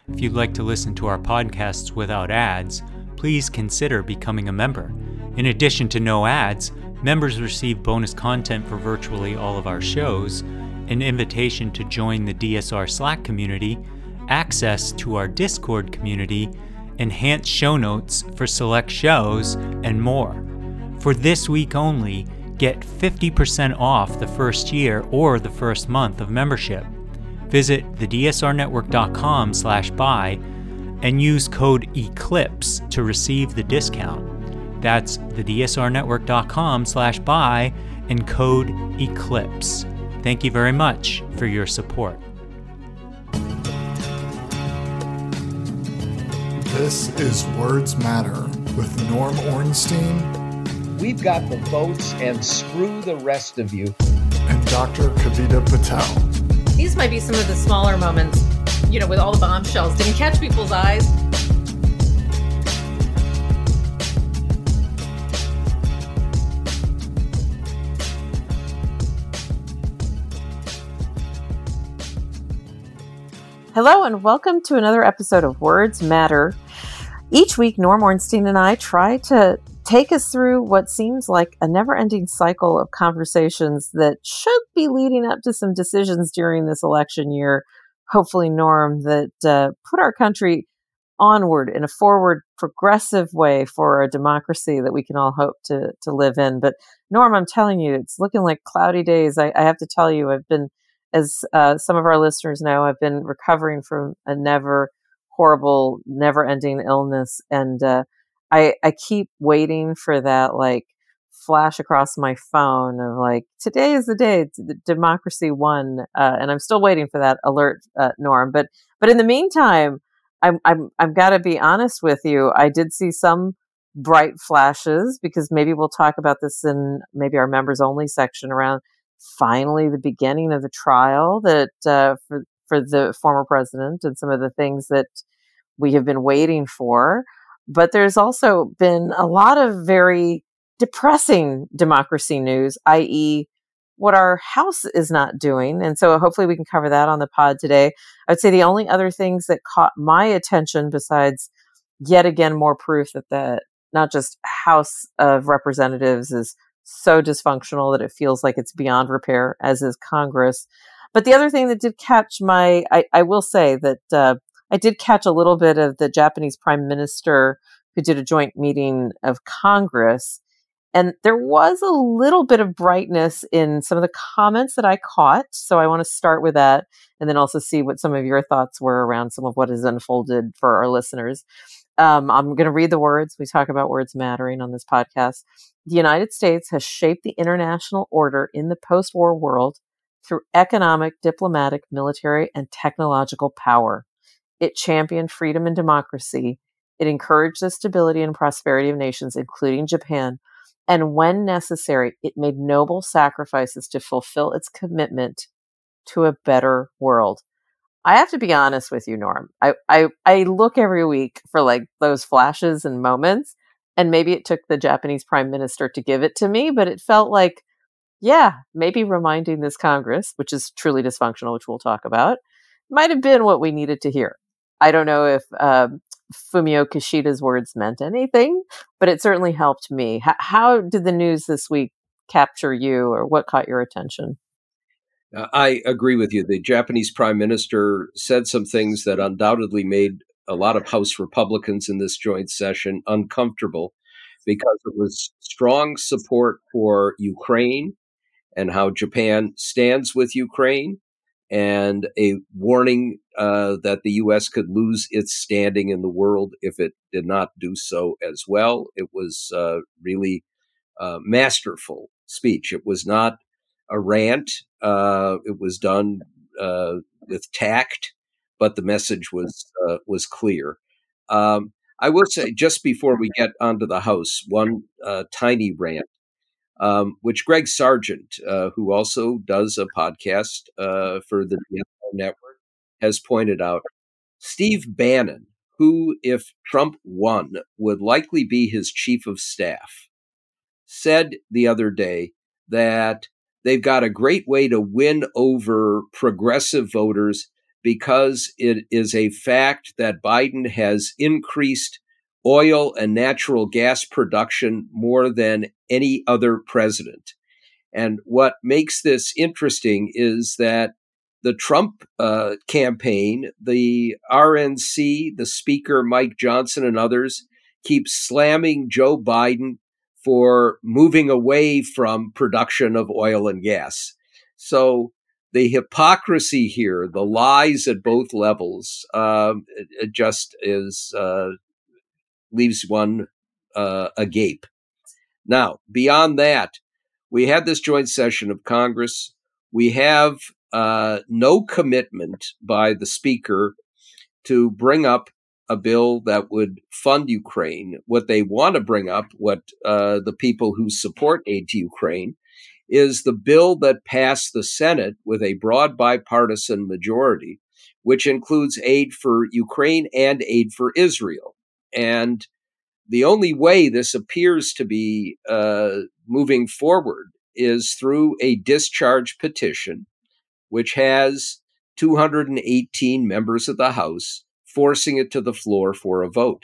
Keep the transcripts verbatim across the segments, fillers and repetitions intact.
If you'd like to listen to our podcasts without ads, please consider becoming a member. In addition to no ads, members receive bonus content for virtually all of our shows, an invitation to join the D S R Slack community, access to our Discord community, enhanced show notes for select shows, and more. For this week only, get fifty percent off the first year or the first month of membership. Visit the D S R network dot com slash buy and use code ECLIPSE to receive the discount. That's the D S R network dot com slash buy and code ECLIPSE. Thank you very much for your support. This is Words Matter with Norm Ornstein. We've got the votes and screw the rest of you. And Doctor Kavita Patel. These might be some of the smaller moments, you know, with all the bombshells. Didn't catch people's eyes. Hello and welcome to another episode of Words Matter. Each week, Norm Ornstein and I try to take us through what seems like a never-ending cycle of conversations that should be leading up to some decisions during this election year. Hopefully, Norm, that uh, put our country onward in a forward, progressive way for a democracy that we can all hope to to live in. But Norm, I'm telling you, it's looking like cloudy days. I, I have to tell you, I've been, as uh, some of our listeners know, I've been recovering from a never horrible, never-ending illness, and uh, I I keep waiting for that like flash across my phone of like, today is the day the democracy won, uh, and I'm still waiting for that alert, uh, Norm. But but in the meantime, I'm I'm I've got to be honest with you. I did see some bright flashes, because maybe we'll talk about this in maybe our members only section around finally the beginning of the trial that uh, for for the former president and some of the things that we have been waiting for. But there's also been a lot of very depressing democracy news, that is what our House is not doing. And so hopefully we can cover that on the pod today. I would say the only other things that caught my attention, besides yet again more proof that the not just House of Representatives is so dysfunctional that it feels like it's beyond repair, as is Congress. But the other thing that did catch my, I, I will say that uh, I did catch a little bit of the Japanese prime minister who did a joint meeting of Congress. And there was a little bit of brightness in some of the comments that I caught. So I want to start with that and then also see what some of your thoughts were around some of what has unfolded for our listeners. Um, I'm going to read the words. We talk about words mattering on this podcast. The United States has shaped the international order in the post-war world through economic, diplomatic, military, and technological power. It championed freedom and democracy. It encouraged the stability and prosperity of nations, including Japan. And when necessary, it made noble sacrifices to fulfill its commitment to a better world. I have to be honest with you, Norm. I, I, I look every week for like those flashes and moments, and maybe it took the Japanese prime minister to give it to me, but it felt like, yeah, maybe reminding this Congress, which is truly dysfunctional, which we'll talk about, might have been what we needed to hear. I don't know if um, Fumio Kishida's words meant anything, but it certainly helped me. H- how did the news this week capture you, or what caught your attention? Uh, I agree with you. The Japanese prime minister said some things that undoubtedly made a lot of House Republicans in this joint session uncomfortable, because it was strong support for Ukraine and how Japan stands with Ukraine, and a warning uh, that the U S could lose its standing in the world if it did not do so as well. It was uh, really uh, masterful speech. It was not a rant. Uh, it was done uh, with tact, but the message was uh, was clear. Um, I will say, just before we get onto the House, one uh, tiny rant, um, which Greg Sargent, uh, who also does a podcast uh, for the D S R Network, has pointed out. Steve Bannon, who, if Trump won, would likely be his chief of staff, said the other day that they've got a great way to win over progressive voters because it is a fact that Biden has increased oil and natural gas production more than any other president. And what makes this interesting is that the Trump uh, campaign, the R N C, the Speaker, Mike Johnson, and others keep slamming Joe Biden for moving away from production of oil and gas. So the hypocrisy here, the lies at both levels, um, it, it just is uh, leaves one uh, agape. Now, beyond that, we had this joint session of Congress. We have uh, no commitment by the Speaker to bring up a bill that would fund Ukraine. What they want to bring up, what uh, the people who support aid to Ukraine, is the bill that passed the Senate with a broad bipartisan majority, which includes aid for Ukraine and aid for Israel. And the only way this appears to be uh, moving forward is through a discharge petition, which has two hundred eighteen members of the House forcing it to the floor for a vote.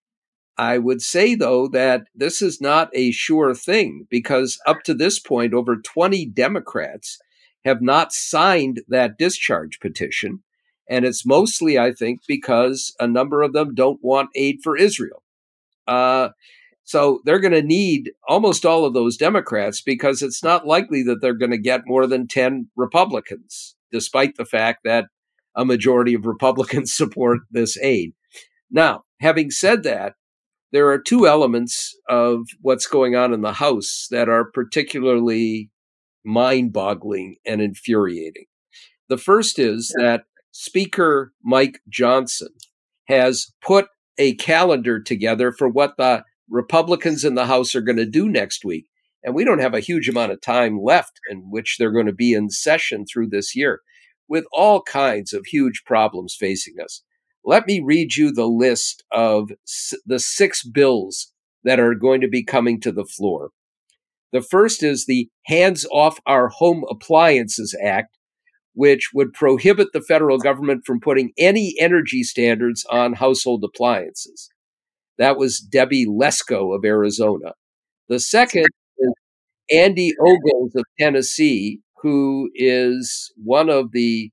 I would say, though, that this is not a sure thing, because up to this point, over twenty Democrats have not signed that discharge petition. And it's mostly, I think, because a number of them don't want aid for Israel. Uh, so they're going to need almost all of those Democrats, because it's not likely that they're going to get more than ten Republicans, despite the fact that a majority of Republicans support this aid. Now, having said that, there are two elements of what's going on in the House that are particularly mind-boggling and infuriating. The first is that Speaker Mike Johnson has put a calendar together for what the Republicans in the House are going to do next week. And we don't have a huge amount of time left in which they're going to be in session through this year, with all kinds of huge problems facing us. Let me read you the list of the six bills that are going to be coming to the floor. The first is the Hands Off Our Home Appliances Act, which would prohibit the federal government from putting any energy standards on household appliances. That was Debbie Lesko of Arizona. The second is Andy Ogles of Tennessee, who is one of the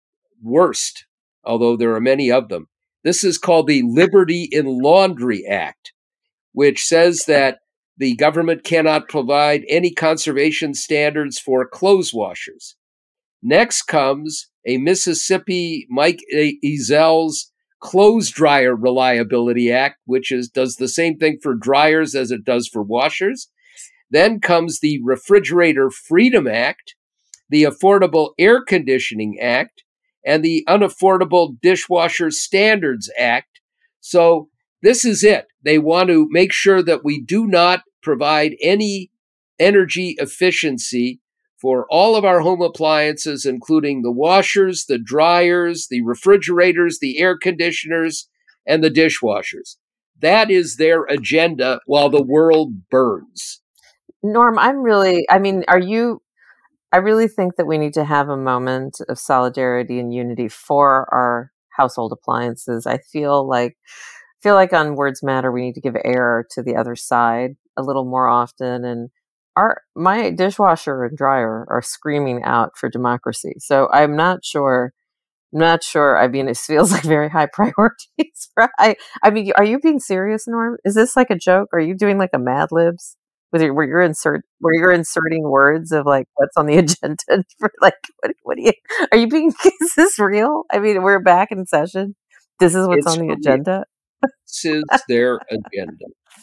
worst, although there are many of them. This is called the Liberty in Laundry Act, which says that the government cannot provide any conservation standards for clothes washers. Next comes a Mississippi Mike Ezel's Clothes Dryer Reliability Act, which is does the same thing for dryers as it does for washers. Then comes the Refrigerator Freedom Act, the Affordable Air Conditioning Act, and the Unaffordable Dishwasher Standards Act. So this is it. They want to make sure that we do not provide any energy efficiency for all of our home appliances, including the washers, the dryers, the refrigerators, the air conditioners, and the dishwashers. That is their agenda while the world burns. Norm, I'm really, I mean, are you, I really think that we need to have a moment of solidarity and unity for our household appliances. I feel like, feel like on Words Matter, we need to give air to the other side a little more often. And our, my dishwasher and dryer are screaming out for democracy. So I'm not sure, I'm not sure. I mean, it feels like very high priorities. For, I, I mean, are you being serious, Norm? Is this like a joke? Are you doing like a Mad Libs? Where you're, where you're insert, where you're inserting words of like what's on the agenda for like what? What do you? Are you being? Is this real? I mean, we're back in session. This is what's It's on the agenda. This is their agenda,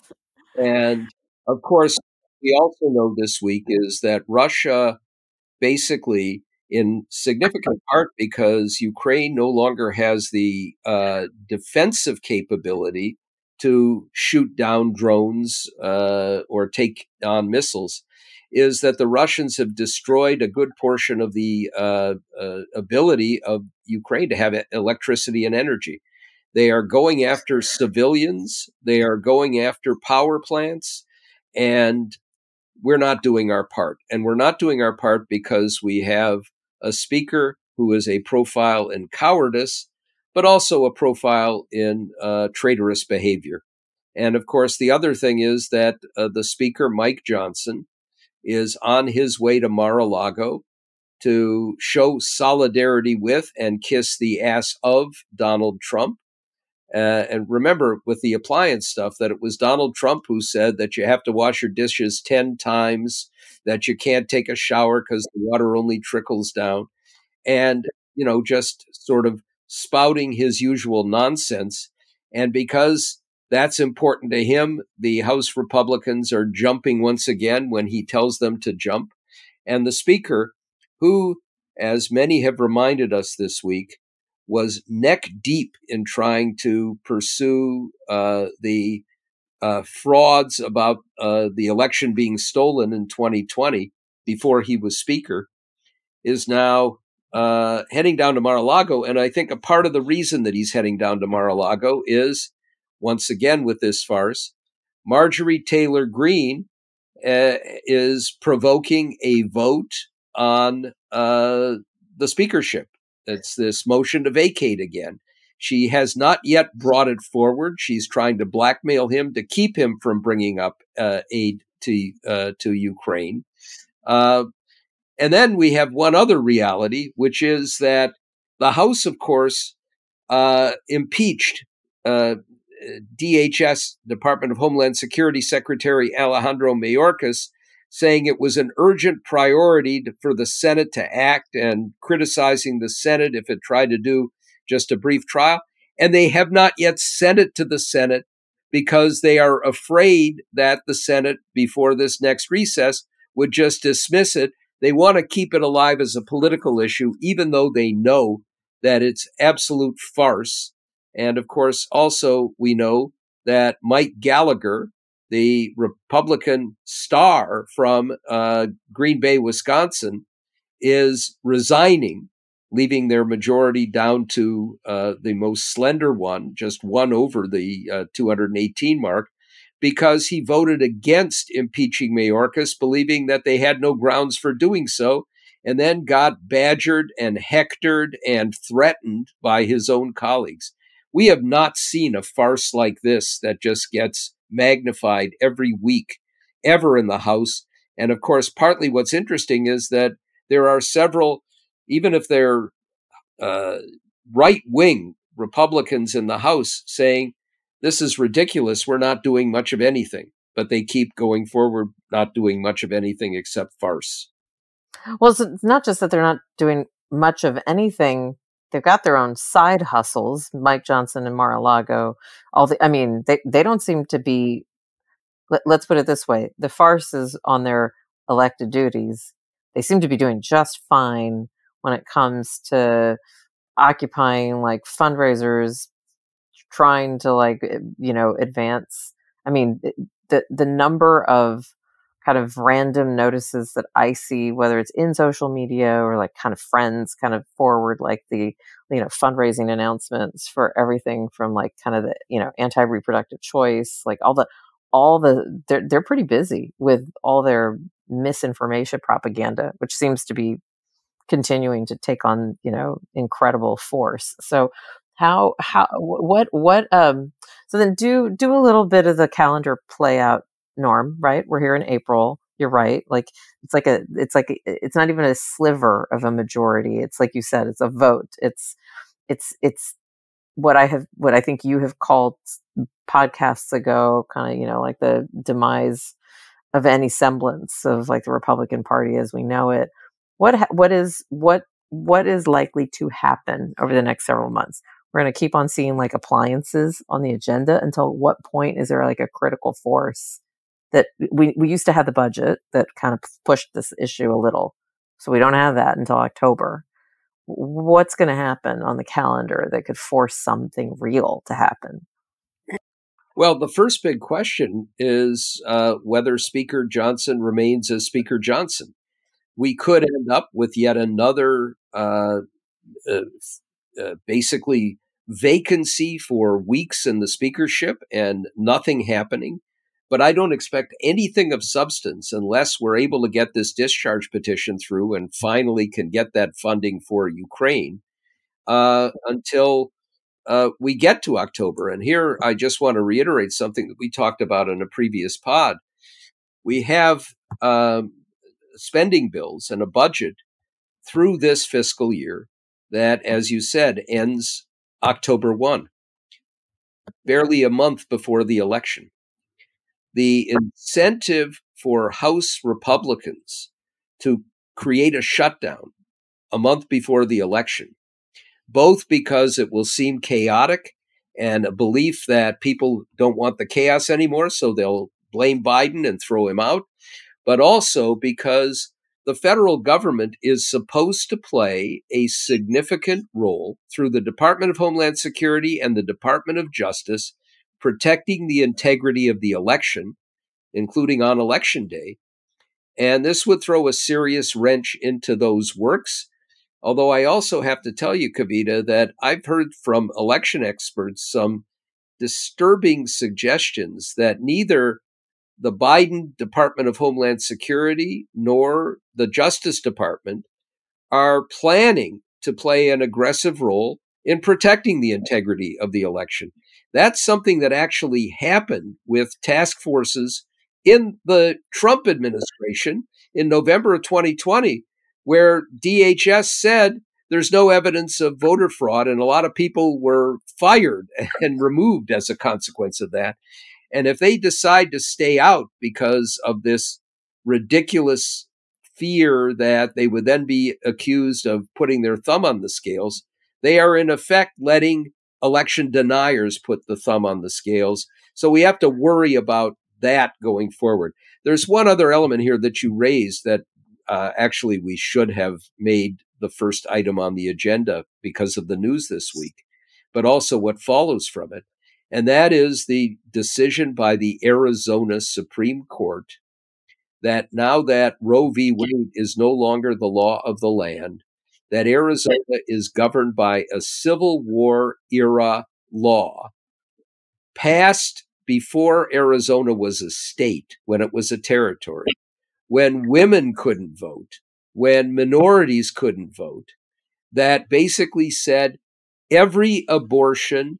and of course, we also know this week is that Russia, basically, in significant part because Ukraine no longer has the uh, defensive capability to shoot down drones uh, or take on missiles, is that the Russians have destroyed a good portion of the uh, uh, ability of Ukraine to have electricity and energy. They are going after civilians. They are going after power plants, and we're not doing our part. And we're not doing our part because we have a speaker who is a profile in cowardice, but also a profile in uh, traitorous behavior. And of course, the other thing is that uh, the Speaker, Mike Johnson, is on his way to Mar-a-Lago to show solidarity with and kiss the ass of Donald Trump. Uh, and remember, with the appliance stuff, that it was Donald Trump who said that you have to wash your dishes ten times, that you can't take a shower because the water only trickles down. And, you know, just sort of spouting his usual nonsense. And because that's important to him, the House Republicans are jumping once again when he tells them to jump. And the Speaker, who, as many have reminded us this week, was neck deep in trying to pursue uh, the uh, frauds about uh, the election being stolen in twenty twenty before he was Speaker, is now uh, heading down to Mar-a-Lago. And I think a part of the reason that he's heading down to Mar-a-Lago is, once again with this farce, Marjorie Taylor Greene uh, is provoking a vote on uh, the speakership. It's this motion to vacate again. She has not yet brought it forward. She's trying to blackmail him to keep him from bringing up uh, aid to uh, to Ukraine. Uh, and then we have one other reality, which is that the House, of course, uh, impeached uh, D H S, Department of Homeland Security Secretary Alejandro Mayorkas, saying it was an urgent priority to, for the Senate to act, and criticizing the Senate if it tried to do just a brief trial. And they have not yet sent it to the Senate because they are afraid that the Senate, before this next recess, would just dismiss it. They want to keep it alive as a political issue, even though they know that it's absolute farce. And of course, also we know that Mike Gallagher, the Republican star from uh, Green Bay, Wisconsin, is resigning, leaving their majority down to uh, the most slender one, just one over the uh, two hundred eighteen mark, because he voted against impeaching Mayorkas, believing that they had no grounds for doing so, and then got badgered and hectored and threatened by his own colleagues. We have not seen a farce like this that just gets magnified every week, ever in the House. And of course, partly what's interesting is that there are several, even if they're uh, right-wing Republicans in the House, saying, this is ridiculous, we're not doing much of anything. But they keep going forward, not doing much of anything except farce. Well, it's not just that they're not doing much of anything. They've got their own side hustles, Mike Johnson and Mar-a-Lago. All the, I mean, they, they don't seem to be, let, let's put it this way. The farces on their elected duties, they seem to be doing just fine when it comes to occupying like fundraisers, trying to like, you know, advance. I mean, the, the number of kind of random notices that I see, whether it's in social media or like kind of friends kind of forward, like the, you know, fundraising announcements for everything from like kind of the, you know, anti-reproductive choice, like all the, all the, they're, they're pretty busy with all their misinformation propaganda, which seems to be continuing to take on, you know, incredible force. So how, how, what, what, um, so then do, do a little bit of the calendar play out, Norm, right? We're here in April. You're right. Like it's like a, it's like, a, it's not even a sliver of a majority. It's like you said, it's a vote. It's, it's, it's what I have, what I think you have called podcasts ago, kind of, you know, like the demise of any semblance of like the Republican Party as we know it. What, what is, what, what is likely to happen over the next several months? We're going to keep on seeing like appliances on the agenda. Until what point is there like a critical force? That we, we used to have the budget that kind of pushed this issue a little. So we don't have that until October. What's going to happen on the calendar that could force something real to happen? Well, the first big question is uh, whether Speaker Johnson remains as Speaker Johnson. We could end up with yet another uh, uh, uh, basically vacancy for weeks in the speakership and nothing happening. But I don't expect anything of substance unless we're able to get this discharge petition through and finally can get that funding for Ukraine uh, until uh, we get to October. And here I just want to reiterate something that we talked about in a previous pod. We have um, spending bills and a budget through this fiscal year that, as you said, ends October first, barely a month before the election. The incentive for House Republicans to create a shutdown a month before the election, both because it will seem chaotic and a belief that people don't want the chaos anymore, so they'll blame Biden and throw him out, but also because the federal government is supposed to play a significant role through the Department of Homeland Security and the Department of Justice, protecting the integrity of the election, including on election day. And this would throw a serious wrench into those works. Although I also have to tell you, Kavita, that I've heard from election experts some disturbing suggestions that neither the Biden Department of Homeland Security nor the Justice Department are planning to play an aggressive role in protecting the integrity of the election. That's something that actually happened with task forces in the Trump administration in November of twenty twenty, where D H S said there's no evidence of voter fraud, and a lot of people were fired and removed as a consequence of that. And if they decide to stay out because of this ridiculous fear that they would then be accused of putting their thumb on the scales, they are in effect letting election deniers put the thumb on the scales. So we have to worry about that going forward. There's one other element here that you raised that uh, actually we should have made the first item on the agenda because of the news this week, but also what follows from it. And that is the decision by the Arizona Supreme Court that now that Roe v. Wade is no longer the law of the land, that Arizona is governed by a Civil War era law passed before Arizona was a state, when it was a territory, when women couldn't vote, when minorities couldn't vote, that basically said every abortion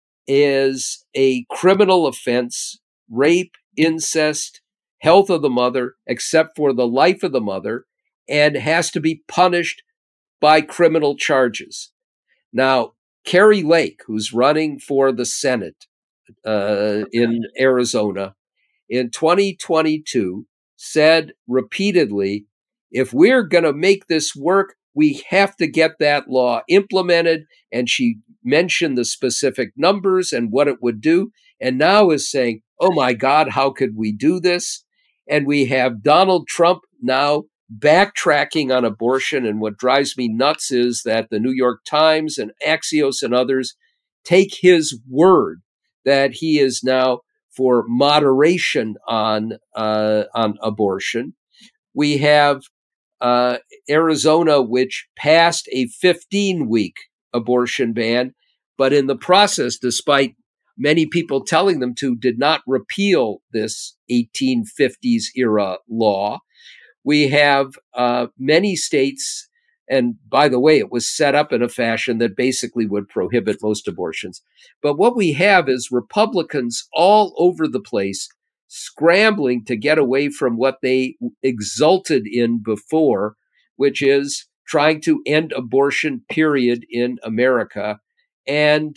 is a criminal offense, rape, incest, health of the mother, except for the life of the mother, and has to be punished by criminal charges. Now, Kari Lake, who's running for the Senate uh, in Arizona, in twenty twenty-two said repeatedly, if we're going to make this work, we have to get that law implemented. And she mentioned the specific numbers and what it would do. And now is saying, oh my God, how could we do this? And we have Donald Trump now backtracking on abortion. And what drives me nuts is that the New York Times and Axios and others take his word that he is now for moderation on uh, on abortion. We have uh, Arizona, which passed a fifteen-week abortion ban, but in the process, despite many people telling them to, did not repeal this eighteen fifties era law. We have uh, many states, and by the way, it was set up in a fashion that basically would prohibit most abortions. But what we have is Republicans all over the place scrambling to get away from what they exulted in before, which is trying to end abortion, period, in America. And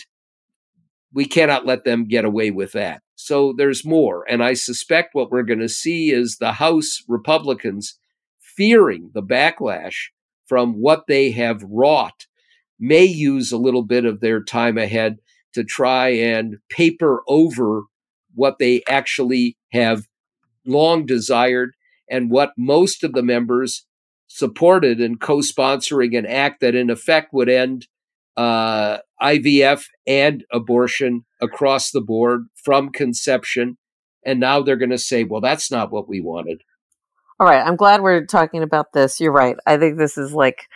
we cannot let them get away with that. So there's more. And I suspect what we're going to see is the House Republicans, fearing the backlash from what they have wrought, may use a little bit of their time ahead to try and paper over what they actually have long desired and what most of the members supported in co-sponsoring an act that in effect would end uh, I V F and abortion across the board from conception. And now they're going to say, well, that's not what we wanted. All right. I'm glad we're talking about this. You're right. I think this is like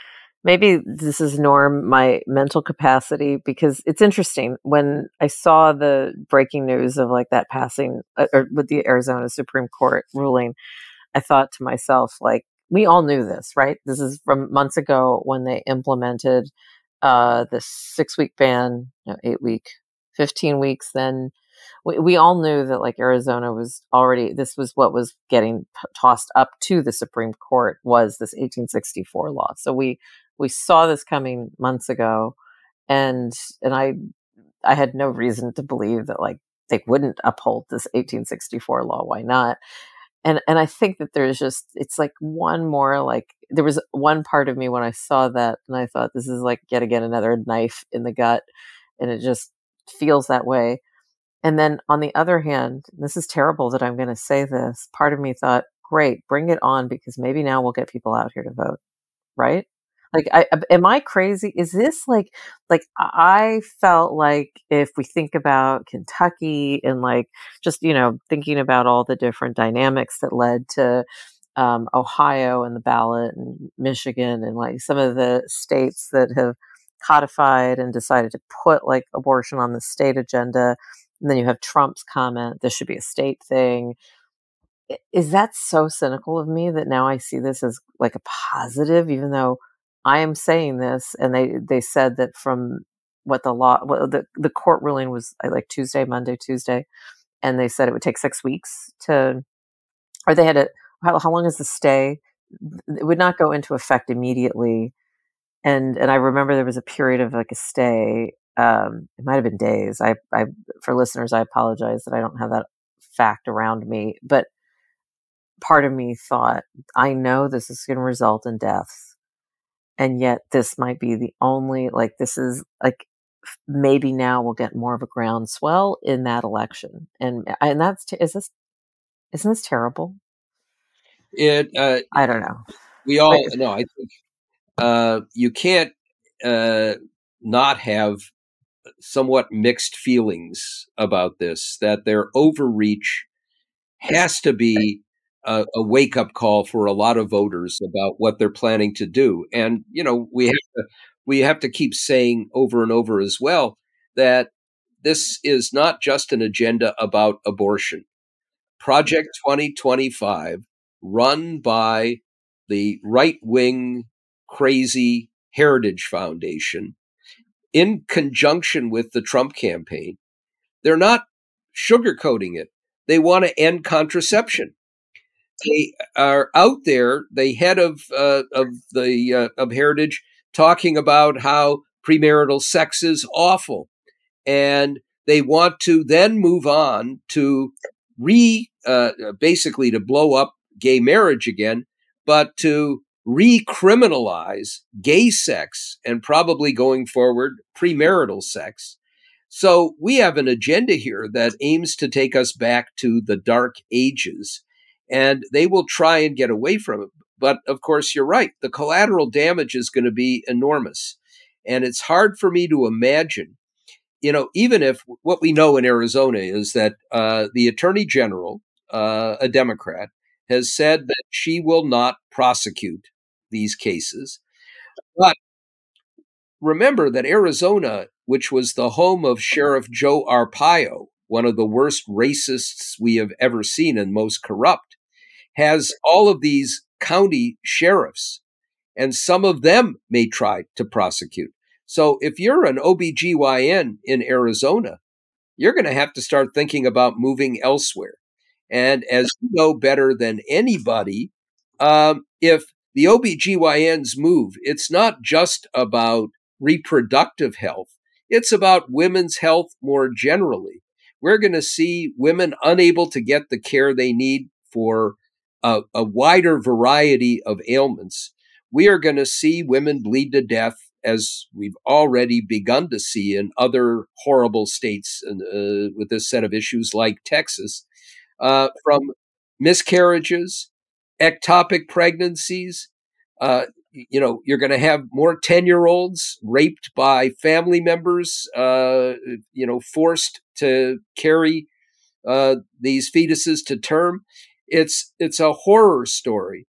maybe this is Norm, my mental capacity, because it's interesting when I saw the breaking news of like that passing uh, or with the Arizona Supreme Court ruling. I thought to myself, like, we all knew this, right? This is from months ago when they implemented uh, the six week ban, no, eight week, fifteen weeks. Then we, we all knew that like Arizona was already, this was what was getting p- tossed up to the Supreme Court was this eighteen sixty-four law. So we, we saw this coming months ago, and, and I, I had no reason to believe that like they wouldn't uphold this eighteen sixty-four law. Why not? And and I think that there's just it's like one more like there was one part of me when I saw that and I thought this is like yet again another knife in the gut, and it just feels that way. And then on the other hand, this is terrible that I'm going to say this, part of me thought, great, bring it on, because maybe now we'll get people out here to vote, right? Like, I, I- am I crazy? Is this like, like I felt like if we think about Kentucky and like just you know thinking about all the different dynamics that led to um, Ohio and the ballot and Michigan and like some of the states that have codified and decided to put like abortion on the state agenda, and then you have Trump's comment, this should be a state thing. I- Is that so cynical of me that now I see this as like a positive, even though I am saying this, and they they said that from what the law, what the the court ruling was uh, like Tuesday, Monday, Tuesday, and they said it would take six weeks to, or they had a how, how long is the stay? It would not go into effect immediately, and and I remember there was a period of like a stay. Um, it might have been days. I I for listeners, I apologize that I don't have that fact around me, but part of me thought, I know this is going to result in deaths, and yet this might be the only, like, this is like, f- maybe now we'll get more of a groundswell in that election. And, and that's, t- is this, isn't this terrible? It uh, I don't know. we Like, all no, I think uh, you can't uh, not have somewhat mixed feelings about this. That their overreach has to be a, a wake up call for a lot of voters about what they're planning to do. And you know, we have to we have to keep saying over and over as well that this is not just an agenda about abortion. Project twenty twenty-five, run by the right wing, crazy Heritage Foundation, in conjunction with the Trump campaign, they're not sugarcoating it. They want to end contraception. They are out there, the head of uh, of the uh, of Heritage, talking about how premarital sex is awful, and they want to then move on to re uh, basically to blow up gay marriage again, but to recriminalize gay sex and probably going forward premarital sex. So we have an agenda here that aims to take us back to the dark ages, and they will try and get away from it. But of course, you're right. The collateral damage is going to be enormous. And it's hard for me to imagine, you know, even if what we know in Arizona is that uh, the attorney general, uh, a Democrat, has said that she will not prosecute these cases. But remember that Arizona, which was the home of Sheriff Joe Arpaio, one of the worst racists we have ever seen and most corrupt, has all of these county sheriffs, and some of them may try to prosecute. So if you're an O B G Y N in Arizona, you're going to have to start thinking about moving elsewhere. And as you know better than anybody, um, if the O B G Y Ns move, it's not just about reproductive health, it's about women's health more generally. We're going to see women unable to get the care they need for a, a wider variety of ailments. We are going to see women bleed to death, as we've already begun to see in other horrible states uh, with this set of issues like Texas, uh, from miscarriages, ectopic pregnancies. Uh, you know, you're going to have more ten-year-olds raped by family members, uh, you know, forced to carry uh, these fetuses to term. It's it's a horror story.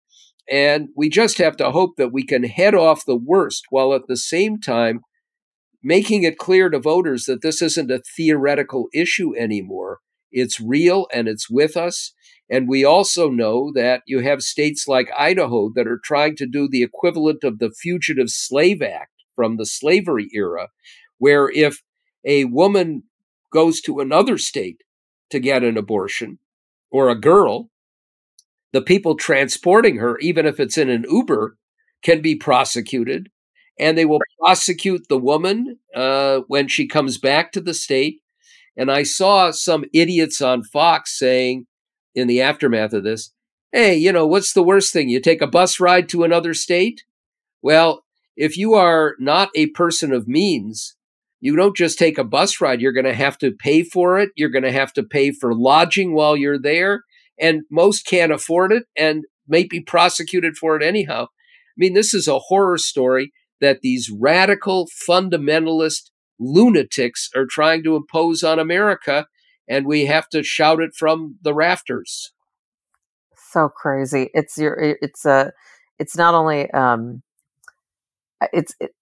And we just have to hope that we can head off the worst while at the same time making it clear to voters that this isn't a theoretical issue anymore. It's real and it's with us. And we also know that you have states like Idaho that are trying to do the equivalent of the Fugitive Slave Act from the slavery era, where if a woman goes to another state to get an abortion, or a girl, the people transporting her, even if it's in an Uber, can be prosecuted. And they will prosecute the woman uh, when she comes back to the state. And I saw some idiots on Fox saying in the aftermath of this, hey, you know, what's the worst thing? You take a bus ride to another state? Well, if you are not a person of means, you don't just take a bus ride. You're going to have to pay for it. You're going to have to pay for lodging while you're there. And most can't afford it and may be prosecuted for it anyhow. I mean, this is a horror story that these radical fundamentalist lunatics are trying to impose on America, and we have to shout it from the rafters. So crazy. It's your, it's a, it's not only, um, it's, it,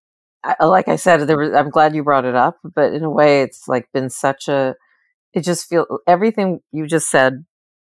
I, like I said, there was, I'm glad you brought it up, but in a way it's like been such a, it just feels, everything you just said,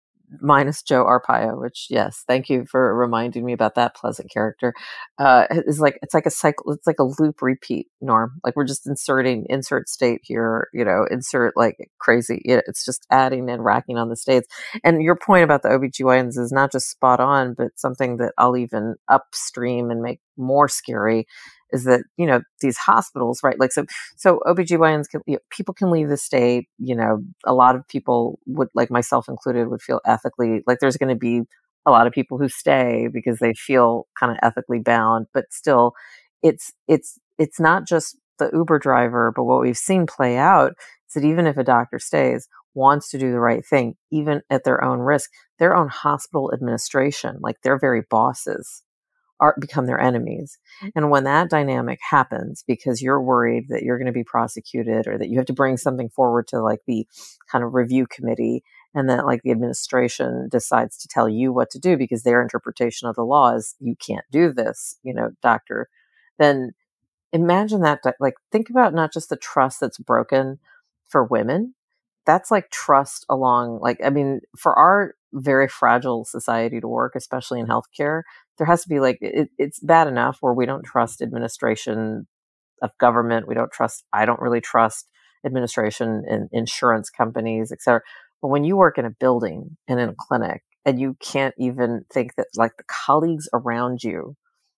minus Joe Arpaio, which, yes, thank you for reminding me about that pleasant character, uh, is like, it's like a cycle, it's like a loop repeat, Norm. Like we're just inserting, insert state here, you know, insert like crazy. It's just adding and racking on the states. And your point about the O B G Y Ns is not just spot on, but something that I'll even upstream and make more scary is that, you know, these hospitals, right? Like, so, so O B G Y Ns, can, you know, people can leave the state, you know, a lot of people would, like myself included, would feel ethically, like there's going to be a lot of people who stay because they feel kind of ethically bound, but still it's, it's, it's not just the Uber driver, but what we've seen play out is that even if a doctor stays, wants to do the right thing, even at their own risk, their own hospital administration, like their very bosses, are become their enemies. And when that dynamic happens, because you're worried that you're going to be prosecuted or that you have to bring something forward to like the kind of review committee, and that like the administration decides to tell you what to do because their interpretation of the law is you can't do this, you know, doctor, then imagine that, like, think about not just the trust that's broken for women, that's like trust along, like, I mean, for our very fragile society to work, especially in healthcare, there has to be like, it, it's bad enough where we don't trust administration of government. We don't trust, I don't really trust administration in insurance companies, et cetera. But when you work in a building and in a clinic and you can't even think that like the colleagues around you,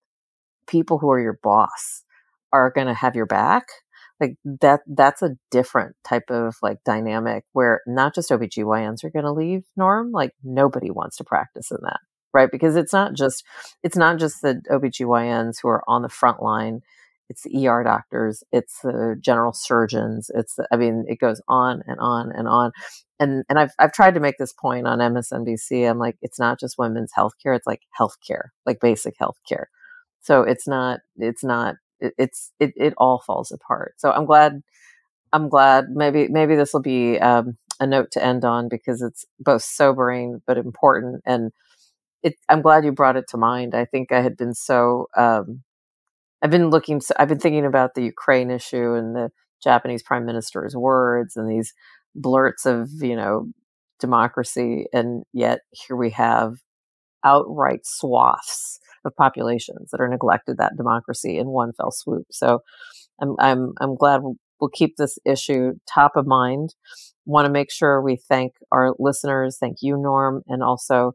people who are your boss, are going to have your back, like that, that's a different type of like dynamic where not just O B G Y Ns are going to leave, Norm, like nobody wants to practice in that, right? Because it's not just, it's not just the O B G Y Ns who are on the front line. It's the E R doctors, it's the general surgeons. It's, the, I mean, it goes on and on and on. And, and I've, I've tried to make this point on M S N B C. I'm like, it's not just women's healthcare. It's like healthcare, like basic healthcare. So it's not, it's not, it, it's, it, it all falls apart. So I'm glad, I'm glad maybe, maybe this will be um, a note to end on because it's both sobering, but important. And it, I'm glad you brought it to mind. I think I had been so, um, I've been looking, I've been thinking about the Ukraine issue and the Japanese prime minister's words and these blurts of, you know, democracy. And yet here we have outright swaths of populations that are neglected that democracy in one fell swoop. So I'm, I'm, I'm glad we'll, we'll keep this issue top of mind. Want to make sure we thank our listeners. Thank you, Norm. And also,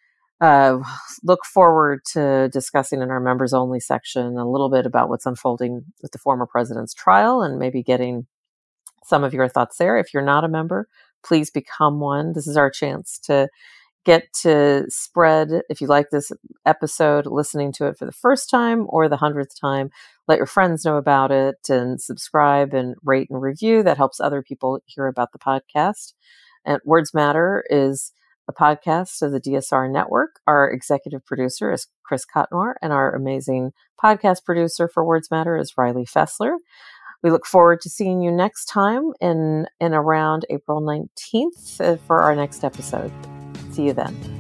Uh, look forward to discussing in our members only section a little bit about what's unfolding with the former president's trial and maybe getting some of your thoughts there. If you're not a member, please become one. This is our chance to get to spread, if you like this episode, listening to it for the first time or the hundredth time, let your friends know about it and subscribe and rate and review. That helps other people hear about the podcast. And Words Matter is a podcast of the D S R Network. Our executive producer is Chris Cotnoir, and our amazing podcast producer for Words Matter is Riley Fessler. We look forward to seeing you next time in, in around April nineteenth for our next episode. See you then.